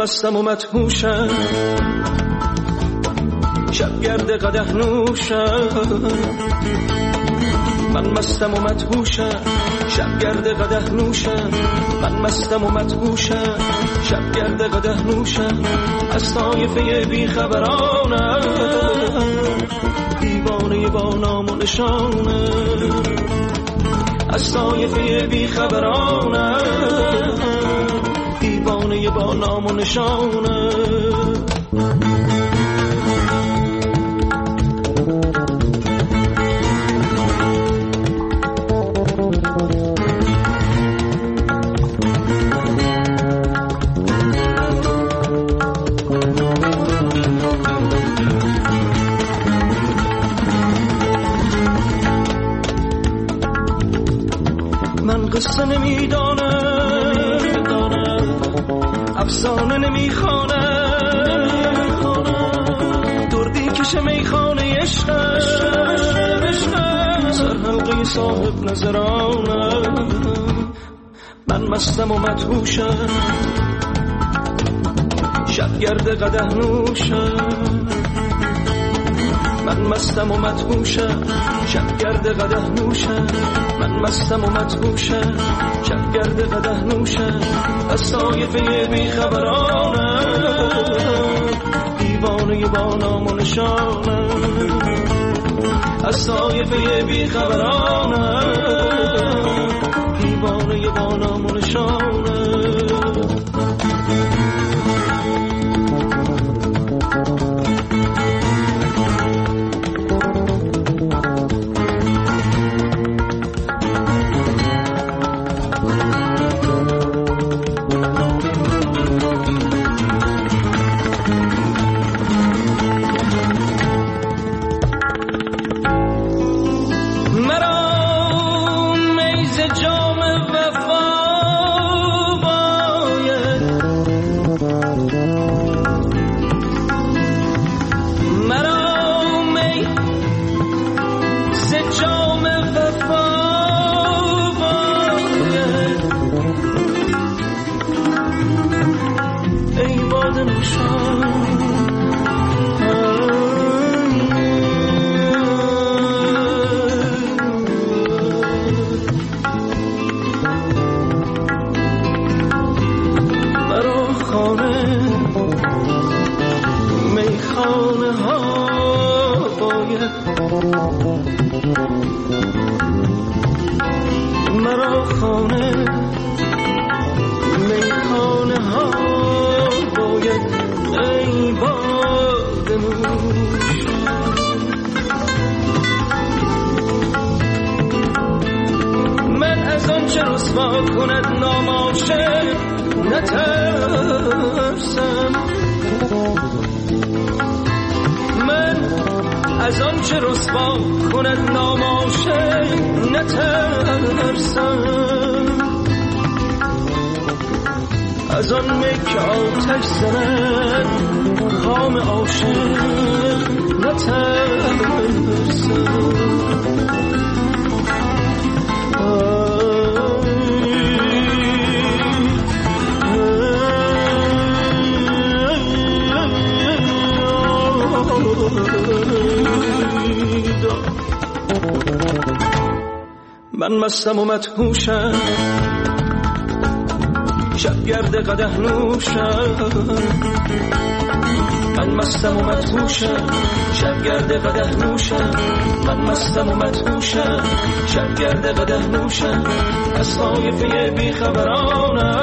مستم و مدهوشم، شبگرد قدح نوشم. من مستم و مدهوشم، شبگرد قدح نوشم. من مستم و مدهوشم، شبگرد قدح نوشم. از طایفه بیخبرانم، دیوانه با نام و نشانم. از طایفه بیخبرانم، دیوانه با نام و نشانم. قصه نمیدانم، افسانه نمیخوانم، دردی کشه میخانه عشقم، سرحلقه صاحب نظرانم. من مستم و مدهوشم، شبگرد قدح نوشم. من مستم و مدهوشم، شبگرد قدح نوشم. من مستم و مدهوشم، شبگرد قدح نوشم. از طایفه بیخبرانم، دیوانه با نام و نشانم. از طایفه بیخبرانم، دیوانه با نام و نشانم. مرا خانه میخانه ها باید، ای باد نوش. من از آن چه رسوا کند نام عاشق نترسم. من از آن چه رسوا کند نام عاشق نترسم. از آن مک آتش زند خام عاشق نترسم. من مستم و مدهوشم، شبگرد قدح نوشم. من مستم و مدهوشم، شبگرد قدح نوشم. من مستم و مدهوشم، شبگرد قدح نوشم. از طایفه بیخبرانم،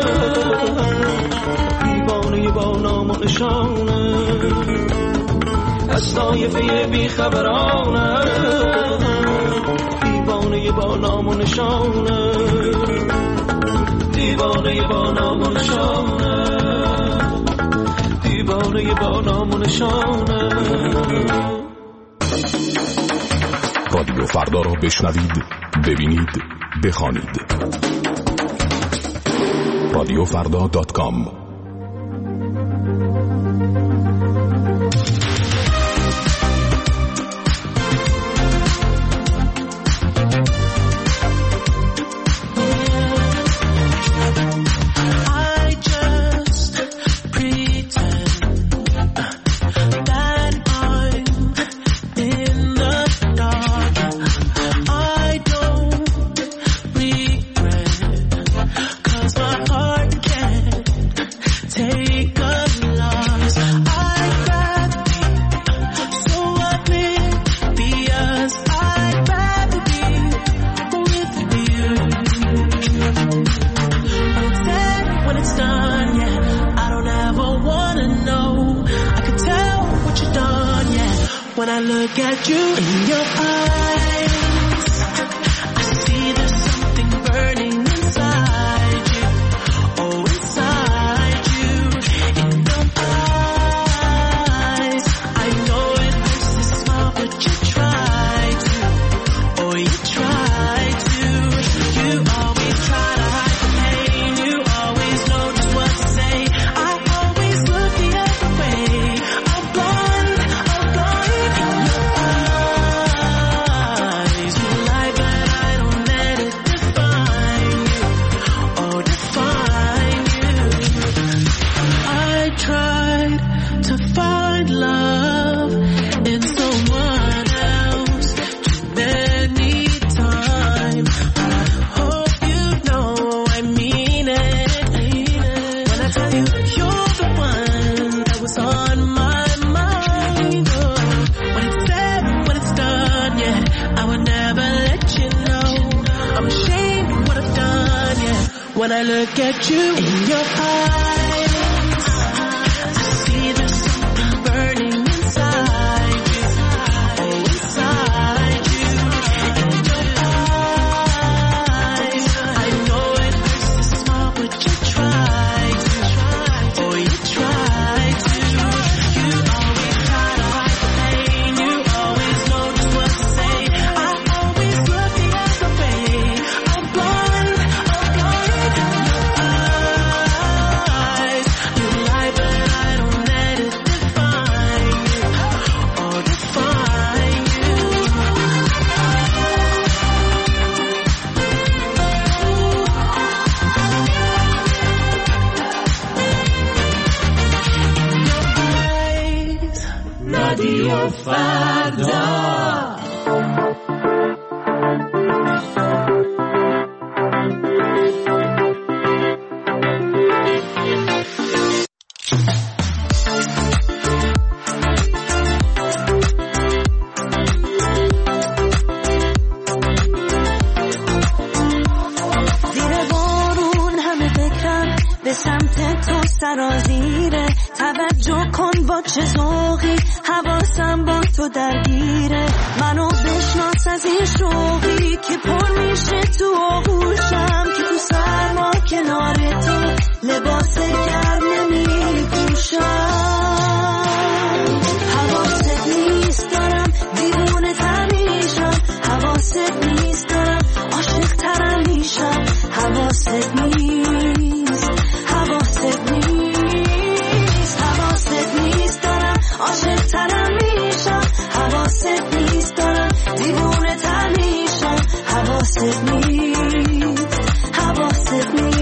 دیوانه با نام و نشانم. از طایفه بیخبرانم، دیوانه با نام و نشانم. دیوانه با نام و نشانم. دیوانه با نام و نشانم. رادیو فردا را بشنوید، ببینید، بخوانید. radiofrda.com. I just pretend when I look at you. In your eyes, I see there's something burning inside you. Oh, inside you. In your eyes, I know it hurts to smile, but you try to. Oh, you try to. You always try to hide the pain. You always know just what to say. I always look the other way. I'm blind in your eyes. You lie, but I don't let it define you. Oh, define you. I tried to find love in someone else too many times. I hope you know I mean it. When I tell you you're the one that was on my mind. Oh, when it's said, when it's done, yeah, I would never let you know. I'm ashamed of what I've done, yeah. When I look at you in your eyes, I see there's something burning inside you. Oh, inside you. In your eyes, I know it hurts to smile, but you try to. Oh, you try to. You always try to hide the pain. You always know just what to say. I always look the other way. I'm blind in your eyes. You lie, but I don't let it define you. Oh, define you. رادیو فردا. زیر بارون همه فکرم به سمت تو سرازیره. توجه کن با چه ذوقی حواسم با تو درگیره. منو بشناس از این شوقی که پر میشه تو آغوشم. که تو سرما کنار تو لباس گرم نمیپوشم. حواست نیست دارم دیوونه تر میشم. حواست نیست دارم عاشق ترم میشم. حواست نیست، حواست نیست، حواست نیست دارم عاشق ترم میشم. حواست نیست دارم دیوونه تر میشم. حواست نیست، حواست نیست.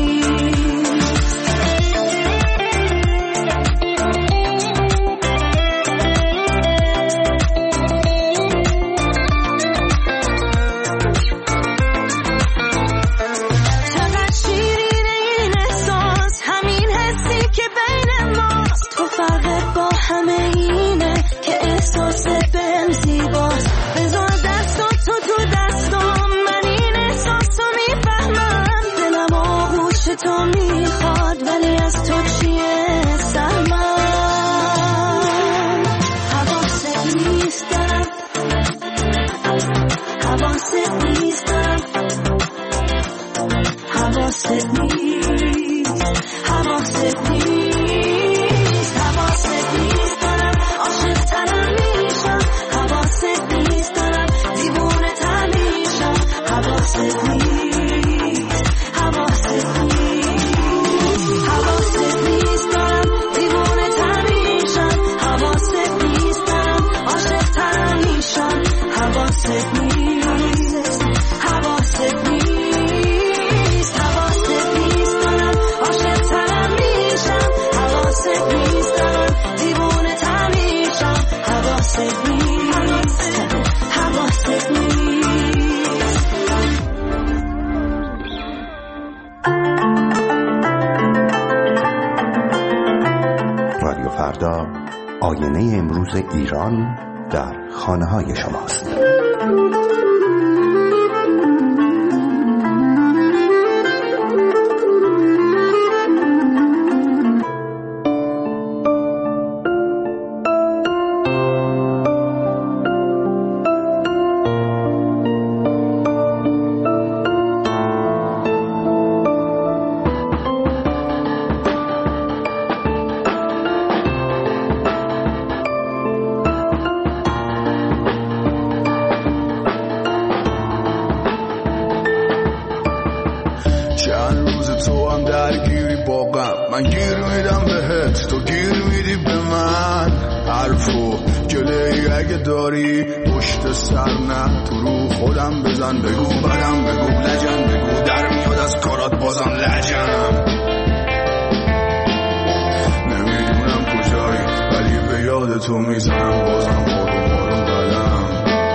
چقدر شیرینه این احساس، همین حسی که بین ماست. تو فرقت با همه اینه که احساس بهم زیباست. بذار دستو تو دستم، من این احساسو میفهمم. دلم آغوش تو میخواد ولی از تو چیه سهمم. حواست نیست دارم، حواست نیست دارم، حواست نیست، حواست نیست، حواست نیست دارم عاشق ترم میشم. حواست نیست دارم دیوونه تر میشم. حواست نیست، حواست نیست، حواست نیست دارم دیوونه تر میشم. حواست نیست دارم عاشق ترم میشم. حواست نیست، حواست نیست، حواست نیست دارم عاشق ترم میشم. حواست نیست دارم دیوونه تر میشم. حواست نیست، حواست نیست. رادیو فردا، آینه امروز ایران در خانه های شماست. هم درگیری با غم، من گیر میدم بهت تو گیر میدی به من. حرف و گله‌ای اگه داری پشت سر نه تو رو خودم بزن، بگو بدم بگو لجم بگو در میاد از کارات بازم لجم. نمیدونم کجایی ولی به یاد تو میزنم بازم آروم آروم قدم.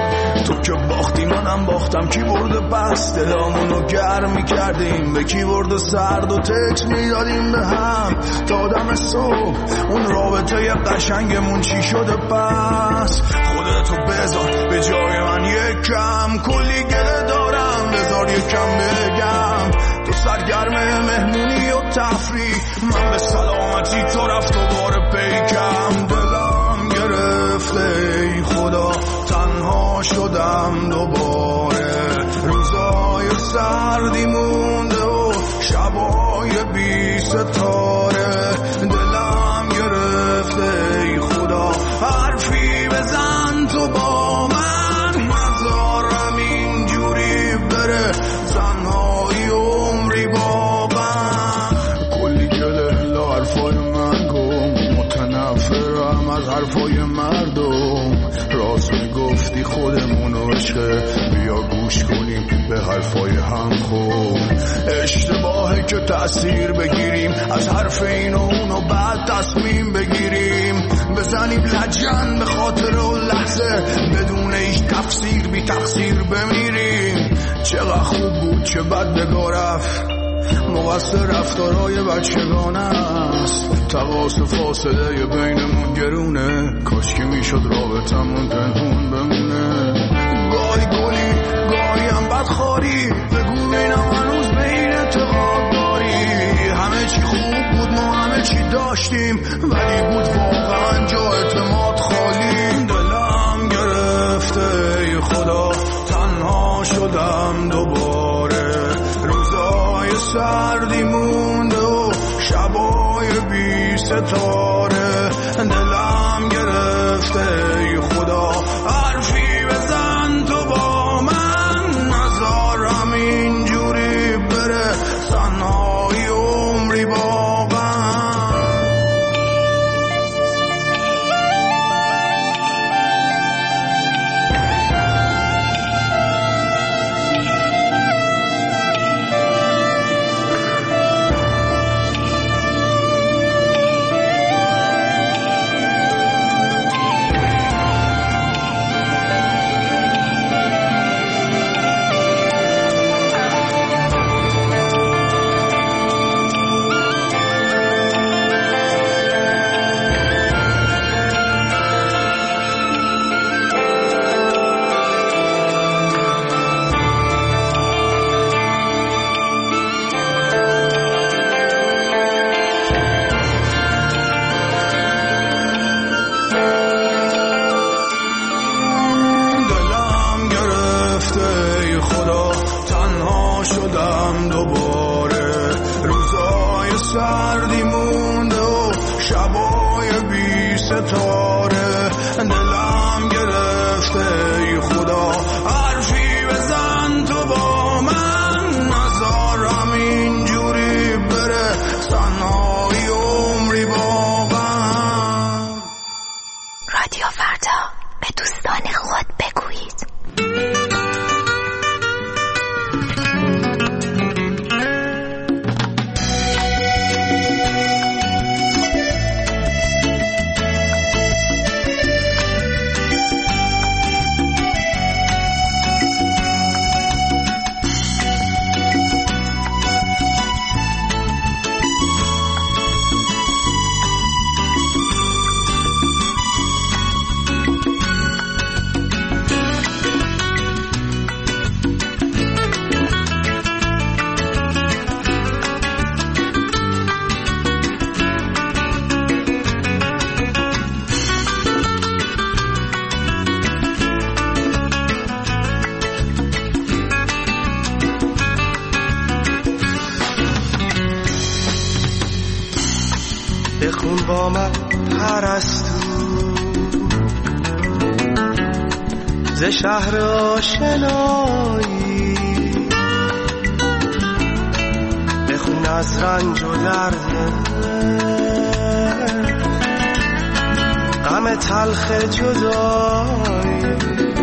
تو که باختی منم باختم، کی برده بس دلامونو گرم میکردیم، به کی برده سرد و تکس میدادیم به هم تا دم صبح. اون رابطه ی قشنگمون چی شده پس؟ خودتو بذار به جای من یکم، کلی گله دارم بذار یکم بگم. تو سرگرم مهمونی و تفریح، من به سلامتی تو رفت و بار پیکم. دلم گرفته ای خدا تنها شدم دوباره، روزای سردی مونده و شبای بی ستاره. دلم گرفته ای خدا حرفی بزن تو با من، نذارم اینجوری بره تنهایی عمری با من. کلی گله لا حرفای من گم، متنفرم از حرفای مردم. راست میگفتی خودمونو عشقه، بیا گوش کنیم به حرفای هم خوب. اشتباهه که تأثیر بگیریم از حرف این و اونو بعد تصمیم بگیریم، بزنیم لجن به خاطر و لحظه بدون هیچ تفسیر بی تقصیر بمیریم. چقدر خوب بود چه بد بگاه رفت، مقصر رفتارهای بچگانه است. تقاس و فاصله بینمون گرونه، کاش که میشد رابطمون پنهون بمونه. گاهی گلی گاهی هم بدخواری، بگو بینم هنوز به این اعتقاد داری. همه چی خوب بود ما همه چی داشتیم، ولی بود واقعا جا اعتماد خالی. دلم گرفته ای خدا تنها شدم دوباره، روزای سردی مونده و شبای بی ستاره. دلم گرفته ای خدا حرفی بزن تو با من، نذارم اینجوری بره تنهایی عمری با من. بخون با من پرستو ز شهر آشنایی، بخون از رنج و درده، غم تلخ جدایی.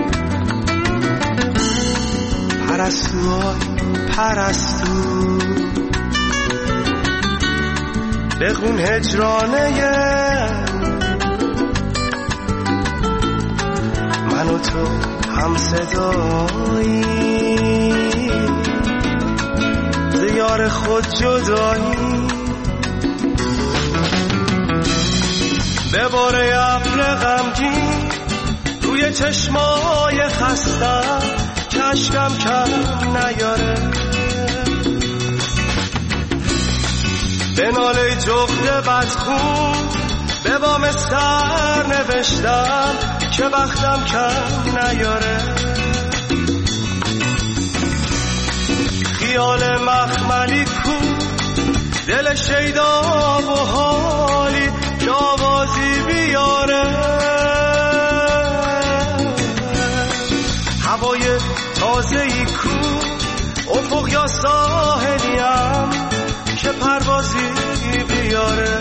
پرستو بخون هجرانه من و تو هم صدایی، دیار خود جدایی. به باره ابر غمگین روی چشمای خستم که اشکم کم نیاره، به ناله جغد بدخون به بام سر نوشتم که بختم کم نیاره. خیال مخملی کو دل شیدا و حالی که آوازی بیاره، هوای تازه ای کو افق یا ساحلیم که پروازی بیاره.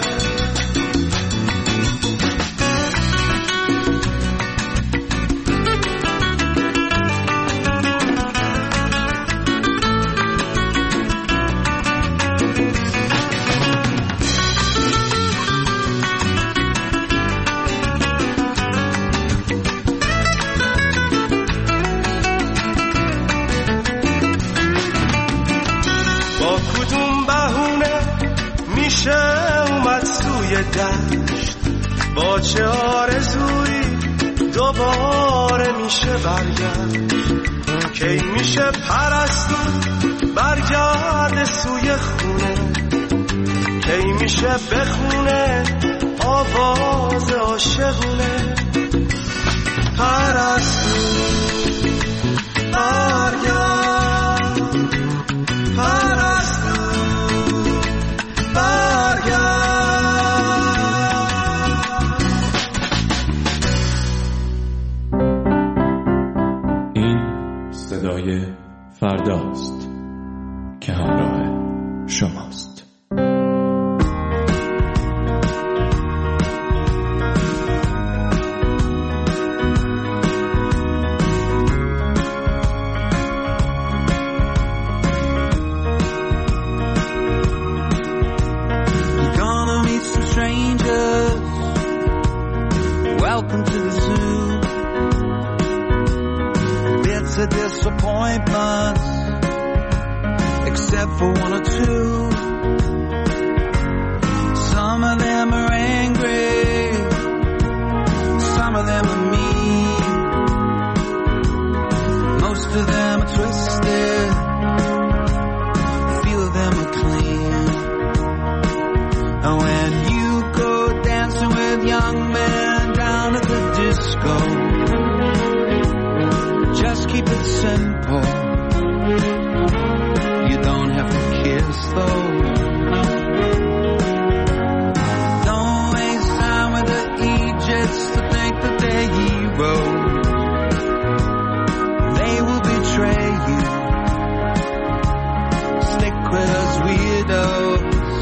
دشت با چه آرزویی دوباره میشه برگشت، کی میشه پرستو برگرد سوی خونه، کی میشه بخونه آواز عاشقونه. پرستو برگرد، پرستو برگرد. صدای فرداست که همراه شماست. You're gonna meet some strangers. Welcome to the zoo. The disappointments, except for one or two. Some of them are angry, some of them are mean, most of them are twisted, a few of them are clean. And when you go dancing with young men down at the disco, just keep it simple. You don't have to kiss though. Don't waste time with the Egypts to think that they're heroes. They will betray you. Stick with us weirdos.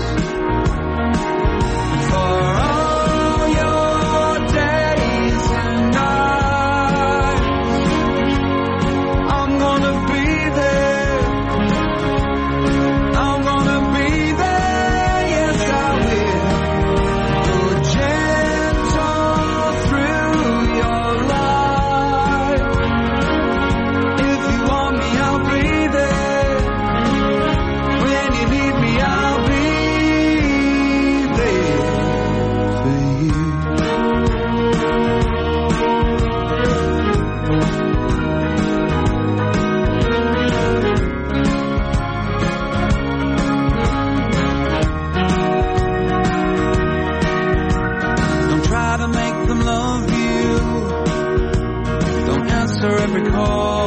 For all your days and nights, I'm gonna be there. I'm gonna be there, yes I will. Go gentle through your life. If you want me, I'll be there. When you need me, I'll be there for you. Don't try to make them love you. Don't answer every call.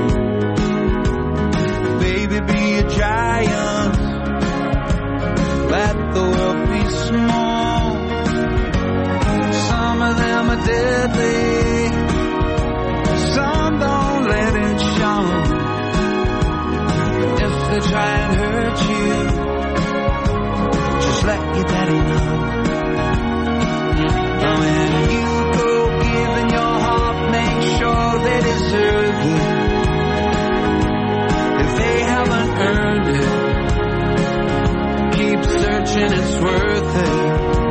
Baby, be a giant. Let the world be small. Some of them are deadly. Some don't let it show. If they try and hurt you, let your daddy know. And when you go giving your heart, make sure they deserve you. If they haven't earned it, keep searching, it's worth it.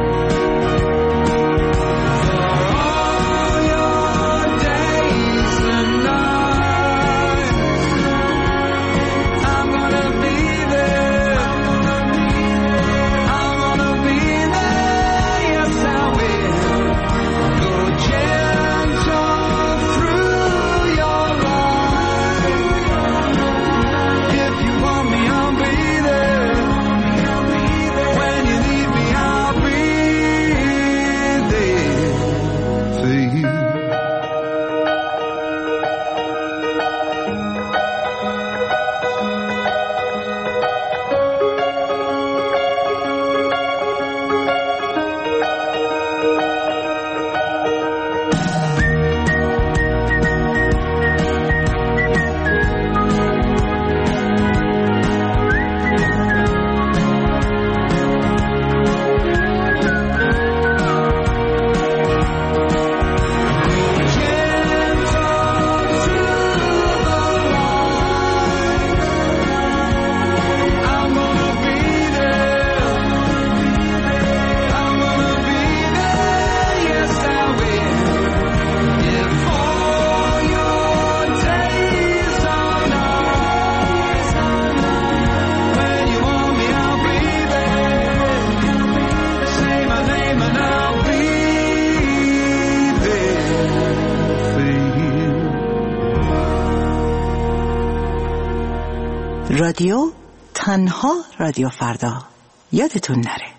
رادیو تنها رادیو فردا، یادتون نره.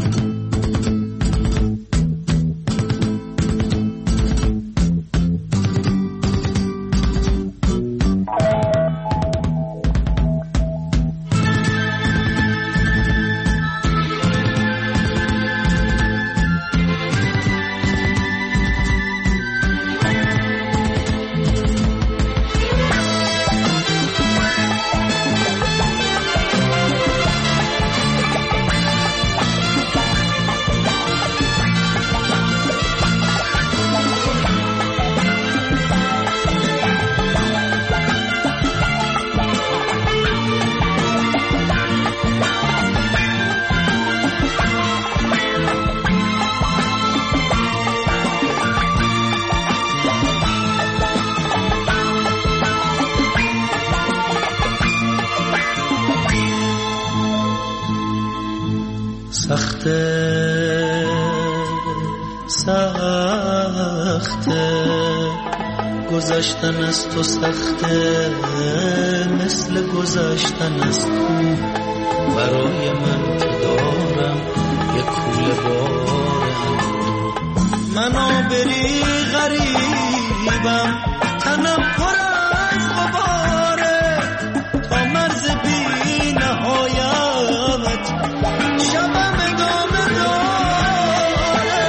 سخته گذشتن از تو، سخته مثل گذشتن از تو. برای من که دارم یک کوله بارم، منو بری غریبم، تنم پر از غباره، تا مرز بی نهایت شبم ادامه داره.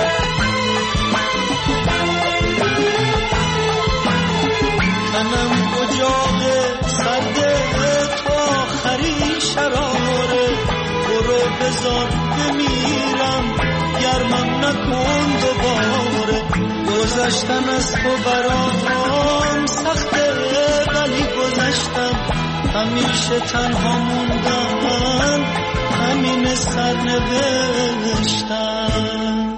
تنم اجاق سرده تو آخری شراره، برو بذار بمیرم گرمم نکن دوباره. گذشتن از تو برام سخته ولی گذشتم، همیشه تنها موندم همین سرنوشتم.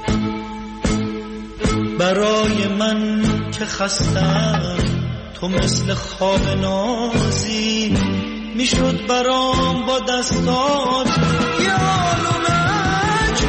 برای من که خستم تو مثل خواب نازی، میشد برام با دستات یارو نجم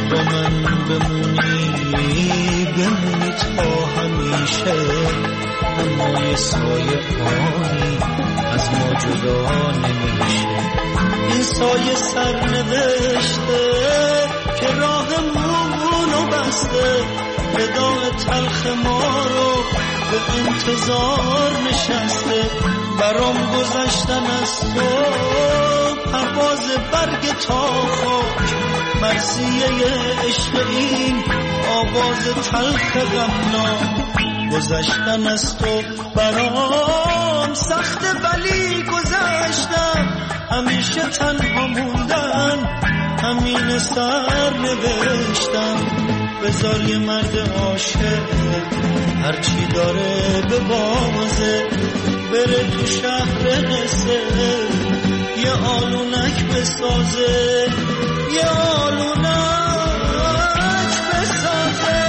بمونی تا همیشه، اما یه سایه آنی از ما جدا نمیشه. این سایه سرنوشته که راهمونو بسته، وداع تلخ ما رو به انتظار نشسته. برام گذشتن از تو پرواز برگ تا خاک، مرثیه عشق این آواز تلخ غمناک. گذشتن از تو برام سخته ولی گذشتم، همیشه تنها موندن همین سر نوشتم. بذار یه مرد عاشق هرچی داره به بازه، بره تو شهر قصه یه آلونک بسازه، یه آلونک بسازه.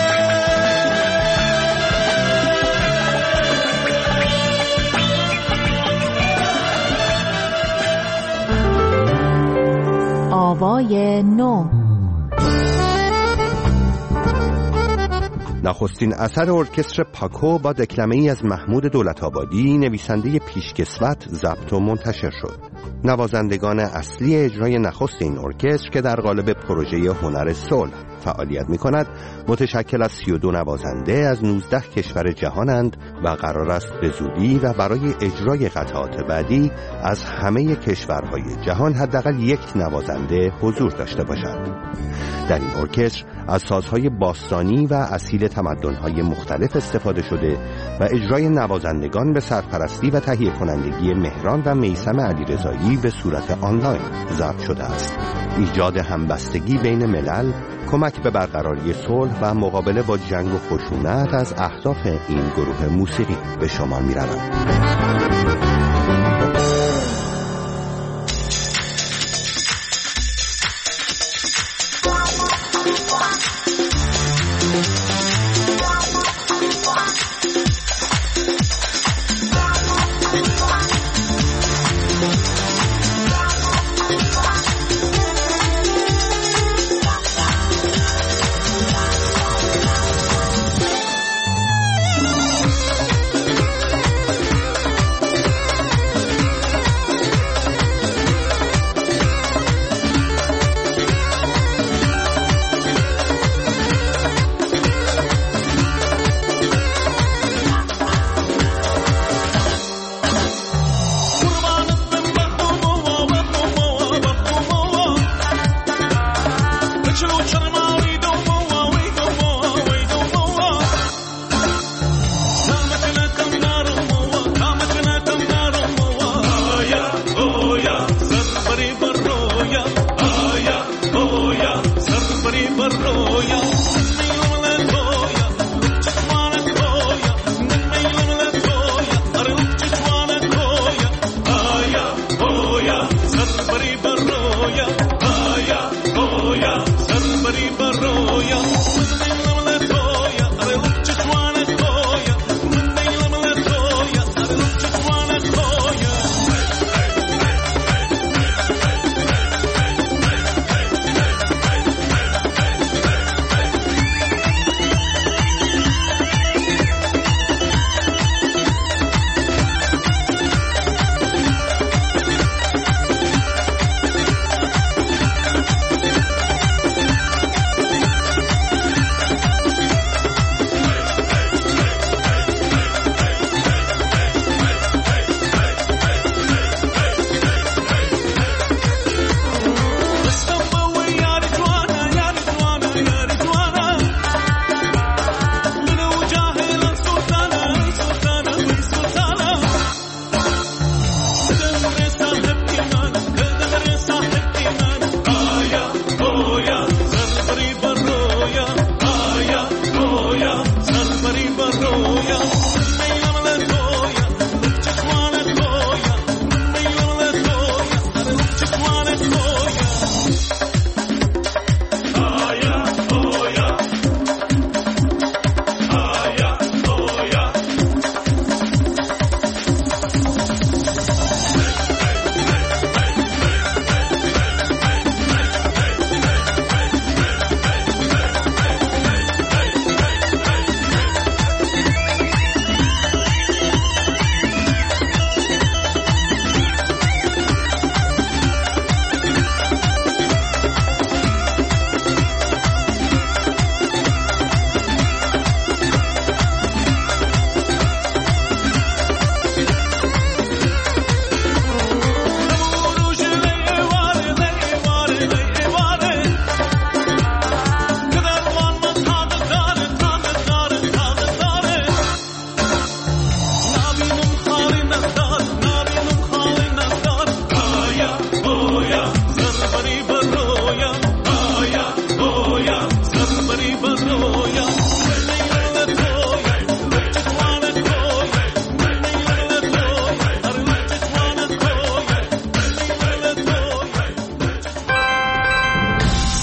آوای نو. نخستین اثر ارکستر پاکو با دکلمه‌ای از محمود دولت‌آبادی، نویسنده پیشکسوت، ضبط و منتشر شد. نوازندگان اصلی اجرای نخست این ارکستر که در قالب پروژه هنر صلح فعالیت می‌کند، متشکل از 32 نوازنده از 19 کشور جهانند و قرار است به زودی و برای اجرای قطعات بعدی از همه کشورهای جهان حداقل یک نوازنده حضور داشته باشد. در این ارکستر از سازهای باستانی و اصیل تمدن‌های مختلف استفاده شده و اجرای نوازندگان به سرپرستی و تهیه کنندگی مهران و میثم علیرضایی به صورت آنلاین ضبط شده است. ایجاد همبستگی بین ملل، کمک به برقراری صلح و مقابله با جنگ و خشونت از اهداف این گروه موسیقی به شمار می‌روند.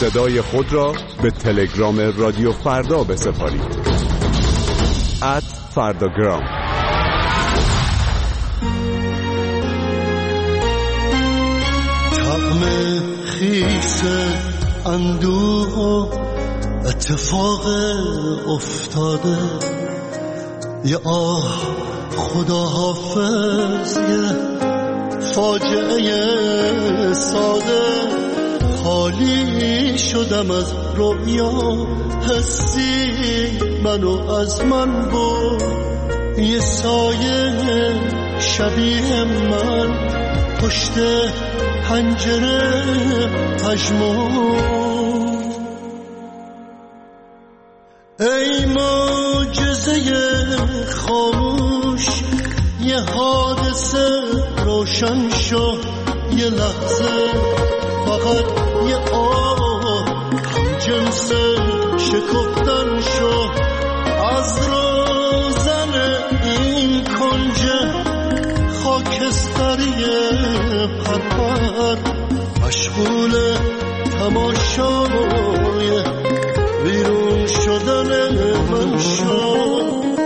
صدای خود را به تلگرام رادیو فردا بسپارید. @فرداگرام. طعم خیس اندوه و اتفاق افتاده، یه آه خدا حافظ، یه فاجعه ساده. خالی شدم از رویا، حسی منو از من بود. یه سایه شبیه من پشت پنجره پژمرد. ای معجزه خاموش، یه حادثه روشن شو. یه لحظه فقط یه آه هم جنس شکفتن شو. از روزن این کنج خاکستری پرپر، مشغول تماشای بیرون شدن من شو.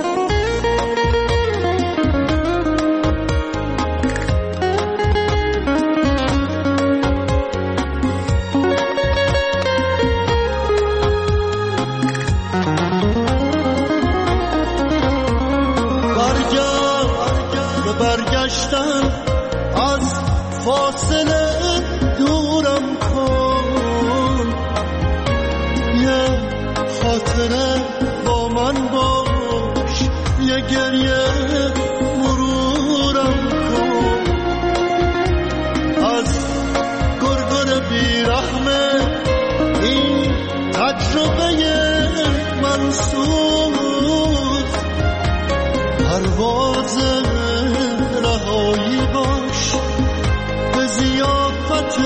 برگشتن از فاصله دورم کن، یه خاطره با من باش، یه گریه مرورم کن. از گرگر بیرحمه این تجربه منسوز، پرواز رهایی باش به ضیافت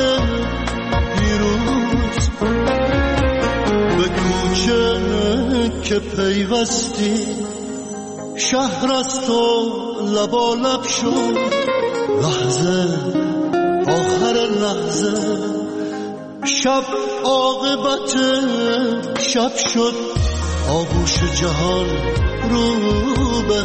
پیروز. به کوچه که پیوستی شهر از تو لبالب شد. لحظه آخر لحظه شب عاقبت شب شد. آغوش جهان رو به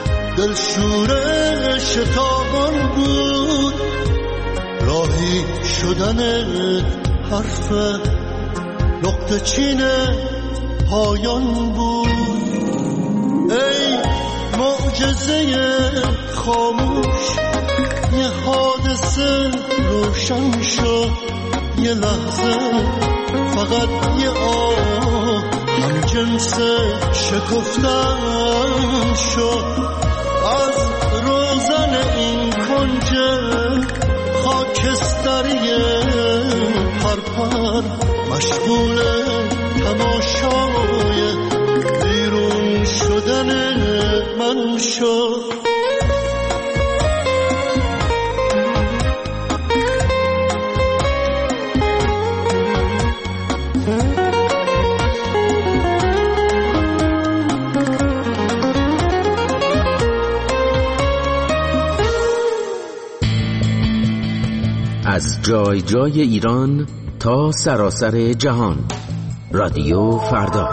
دلشوره شتابان بود. راهی شدن حرف نقطه چین پایان بود. ای معجزه خاموش، یه حادثه روشن شد. یه لحظه فقط یه آه هم جنس شکفتن شد. از روزن این کنج خاکستری پرپر، مشغول تماشای بیرون شدن من شد. از جای جای ایران تا سراسر جهان، رادیو فردا.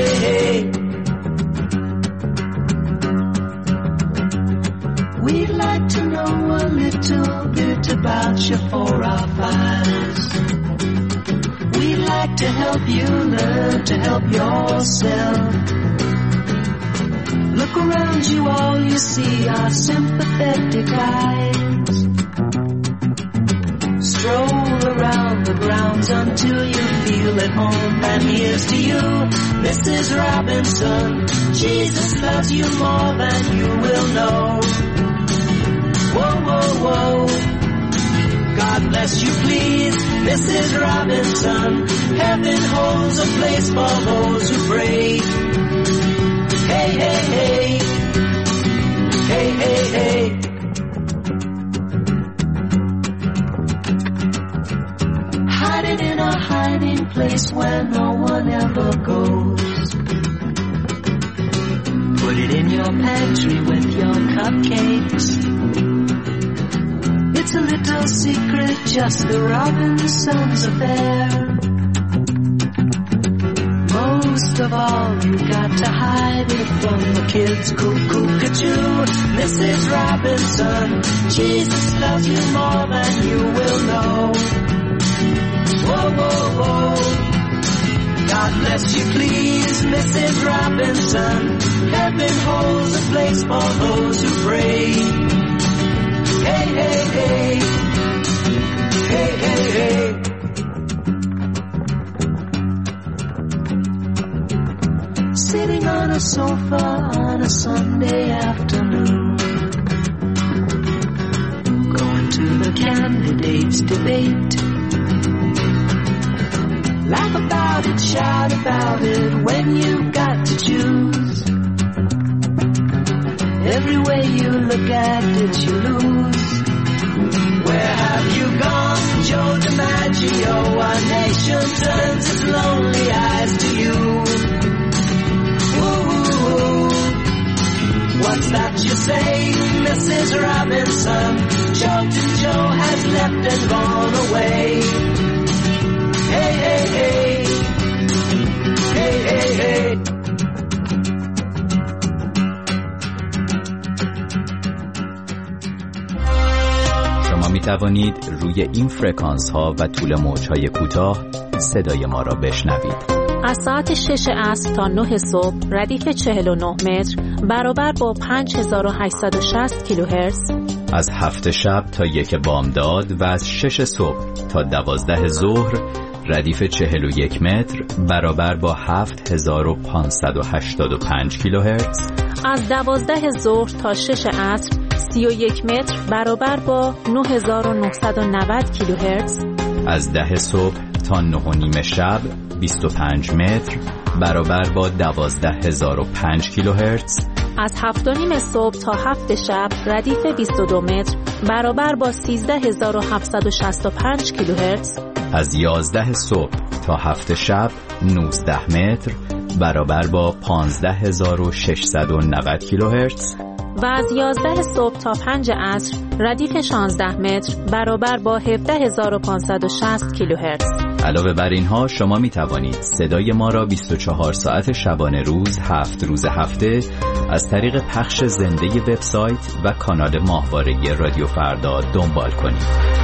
We'd like like to know a little bit about you for our files. We'd like to help you learn to help yourself. Look around you, all you see are sympathetic eyes. Stroll around the grounds until you feel at home. And here's to you, Mrs. Robinson. Jesus loves you more than you will know. Whoa, whoa, whoa. God bless you, please, Mrs. Robinson. Heaven holds a place for those who pray. Hey, hey, hey. Hey, hey, hey. Hiding in a hiding place where no one ever goes. Put it in your pantry with your cupcakes. It's a little secret, just the Robinsons' affair. Most of all, you got to hide it from the kids. Cuckoo-cuckoo, Mrs. Robinson. Jesus loves you more than you will know. Whoa, whoa, whoa. God bless you, please, Mrs. Robinson. Heaven holds a place for those who pray. Hey, hey, hey. Hey, hey, hey. Sitting on a sofa on a Sunday afternoon, going to the candidates' debate. Laugh about it, shout about it when you've got to choose. Every way you look at it, you lose. Where have you gone, Joe DiMaggio? Our nation turns its lonely eyes to you. Ooh, what's that you say, Mrs. Robinson? Jolton Joe has left and gone away. Hey, hey, hey. Hey, hey, hey. شما می توانید روی این فرکانس ها و طول موج های کوتاه صدای ما را بشنوید. از ساعت 6 عصر تا 9 صبح ردیف 49 متر برابر با 5860 کیلوهرتز. از 7 شب تا 1 بامداد و از 6 صبح تا 12 ظهر ردیف 41 متر برابر با 7585 کیلوهرتز. از 12 ظهر تا 6 عصر 31 متر برابر با 9990 کیلوهرتز. از 10 صبح تا 9:30 شب 25 متر برابر با 12005 کیلوهرتز. از 7:30 صبح تا 7 شب ردیف 22 متر برابر با 13765 کیلوهرتز. از 11 صبح تا 7 شب 19 متر برابر با 15690 کیلوهرتز. و از 11 صبح تا 5 عصر ردیف 16 متر برابر با 17560 کیلوهرتز. علاوه بر اینها شما می توانید صدای ما را 24 ساعت شبانه روز 7 روز هفته از طریق پخش زنده وبسایت و کانال ماهواره رادیو فردا دنبال کنید.